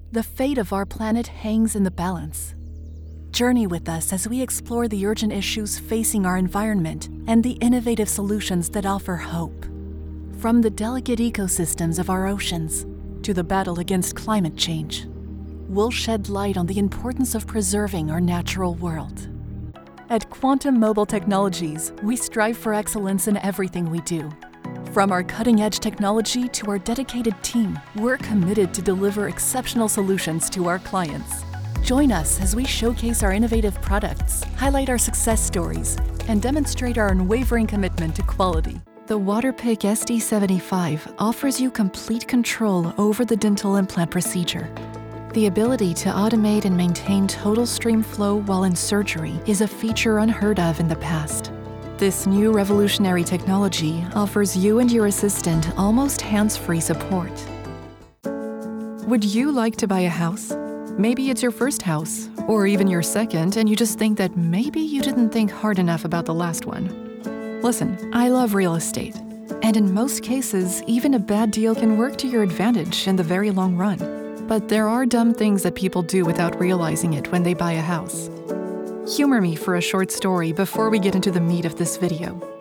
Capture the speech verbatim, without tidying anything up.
The fate of our planet hangs in the balance. Journey with us as we explore the urgent issues facing our environment and the innovative solutions that offer hope. From the delicate ecosystems of our oceans to the battle against climate change, we'll shed light on the importance of preserving our natural world. At Quantum Mobile Technologies, we strive for excellence in everything we do. From our cutting-edge technology to our dedicated team, we're committed to deliver exceptional solutions to our clients. Join us as we showcase our innovative products, highlight our success stories, and demonstrate our unwavering commitment to quality. The Waterpik S D seventy-five offers you complete control over the dental implant procedure. The ability to automate and maintain total stream flow while in surgery is a feature unheard of in the past. This new revolutionary technology offers you and your assistant almost hands-free support. Would you like to buy a house? Maybe it's your first house, or even your second, and you just think that maybe you didn't think hard enough about the last one. Listen, I love real estate, and in most cases, even a bad deal can work to your advantage in the very long run. But there are dumb things that people do without realizing it when they buy a house. Humor me for a short story before we get into the meat of this video.